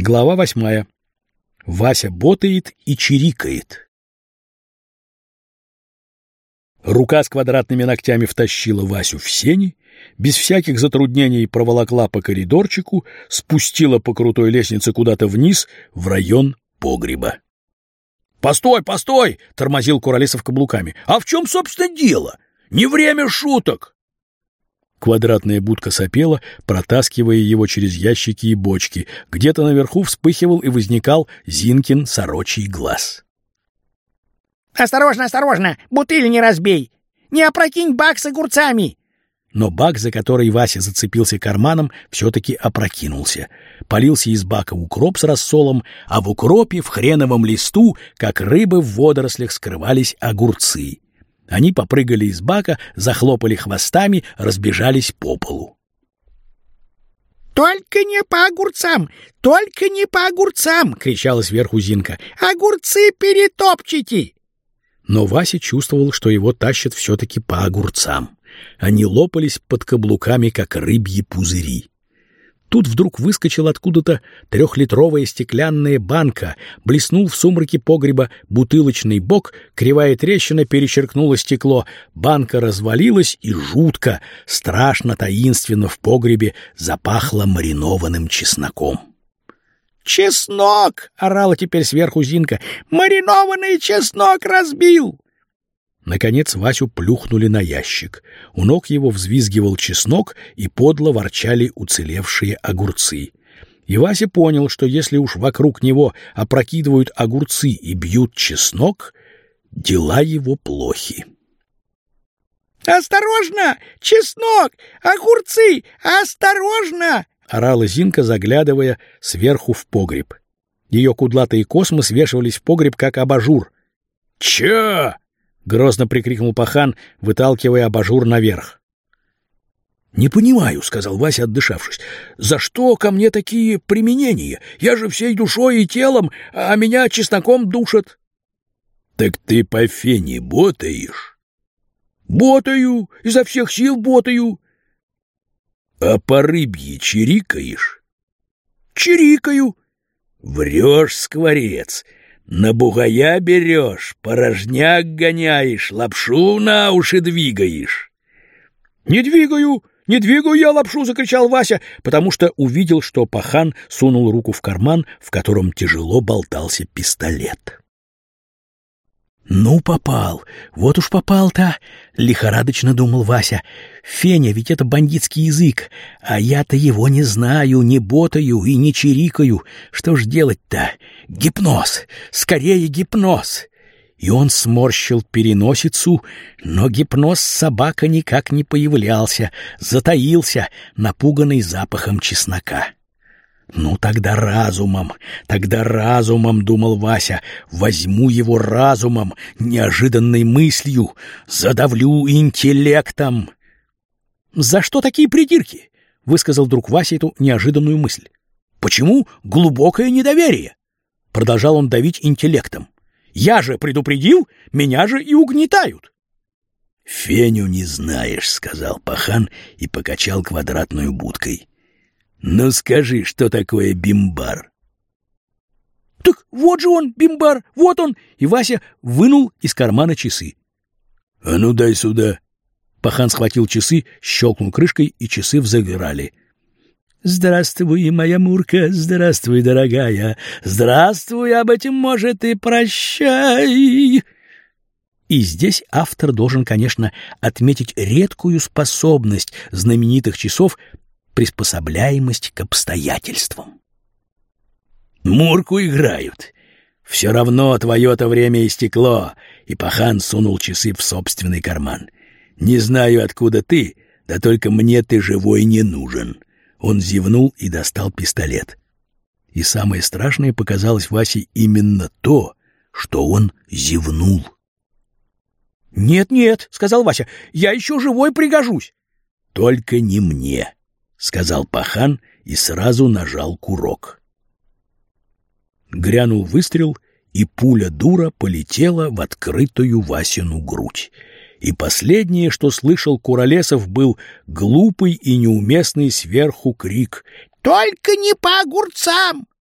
Глава 8. Вася ботает и чирикает. Рука с квадратными ногтями втащила Васю в сени, без всяких затруднений проволокла по коридорчику, спустила по крутой лестнице куда-то вниз в район погреба. «Постой, постой!» — тормозил Куролесов каблуками. «А в чем, собственно, дело? Не время шуток!» Квадратная будка сопела, протаскивая его через ящики и бочки. Где-то наверху вспыхивал и возникал Зинкин сорочий глаз. «Осторожно, осторожно! Бутыль не разбей! Не опрокинь бак с огурцами!» Но бак, за который Вася зацепился карманом, все-таки опрокинулся. Полился из бака укроп с рассолом, а в укропе, в хреновом листу, как рыбы в водорослях, скрывались огурцы. Они попрыгали из бака, захлопали хвостами, разбежались по полу. «Только не по огурцам! Только не по огурцам!» — кричала сверху Зинка. «Огурцы перетопчите!» Но Вася чувствовал, что его тащат все-таки по огурцам. Они лопались под каблуками, как рыбьи пузыри. Тут вдруг выскочила откуда-то 3-литровая стеклянная банка, блеснул в сумраке погреба бутылочный бок, кривая трещина перечеркнула стекло, банка развалилась и жутко, страшно таинственно в погребе запахло маринованным чесноком. «Чеснок!» — орала теперь сверху Зинка. «Маринованный чеснок разбил!» Наконец Васю плюхнули на ящик. У ног его взвизгивал чеснок, и подло ворчали уцелевшие огурцы. И Вася понял, что если уж вокруг него опрокидывают огурцы и бьют чеснок, дела его плохи. «Осторожно! Чеснок! Огурцы! Осторожно!» — орала Зинка, заглядывая сверху в погреб. Ее кудлатые космы свешивались в погреб, как абажур. «Чё?» — грозно прикрикнул пахан, выталкивая абажур наверх. «Не понимаю», — сказал Вася, отдышавшись. «За что ко мне такие применения? Я же всей душой и телом, а меня чесноком душат». «Так ты по фене ботаешь?» «Ботаю, изо всех сил ботаю». «А по рыбье чирикаешь?» «Чирикаю». «Врешь, скворец. На бугая берешь, порожняк гоняешь, лапшу на уши двигаешь». «Не двигаю, не двигаю я лапшу!» — закричал Вася, потому что увидел, что пахан сунул руку в карман, в котором тяжело болтался пистолет. «Ну, попал! Вот уж попал-то!» — лихорадочно думал Вася. «Феня, ведь это бандитский язык, а я-то его не знаю, не ботаю и не чирикаю. Что ж делать-то? Гипноз! Скорее гипноз!» И он сморщил переносицу, но гипноз собака никак не появлялся, затаился, напуганный запахом чеснока. «Ну, тогда разумом, думал Вася, — возьму его разумом, неожиданной мыслью, задавлю интеллектом». «За что такие придирки?» — высказал вдруг Вася эту неожиданную мысль. «Почему глубокое недоверие?» — продолжал он давить интеллектом. «Я же предупредил, меня же и угнетают». «Феню не знаешь», — сказал пахан и покачал квадратную будкой. «Ну скажи, что такое бимбар?» «Так вот же он, бимбар, вот он!» И Вася вынул из кармана часы. «А ну дай сюда!» Пахан схватил часы, щелкнул крышкой, и часы взыграли. «Здравствуй, моя Мурка, здравствуй, дорогая, здравствуй, об этом, может, и прощай!» И здесь автор должен, конечно, отметить редкую способность знаменитых часов — приспособляемость к обстоятельствам. «Мурку играют. Все равно твое-то время истекло», — и пахан сунул часы в собственный карман. «Не знаю, откуда ты, да только мне ты живой не нужен». Он зевнул и достал пистолет. И самое страшное показалось Васе именно то, что он зевнул. «Нет-нет», — сказал Вася, — «я еще живой пригожусь». «Только не мне», — сказал пахан и сразу нажал курок. Грянул выстрел, и пуля дура полетела в открытую Васину грудь. И последнее, что слышал Куролесов, был глупый и неуместный сверху крик: «Только не по огурцам!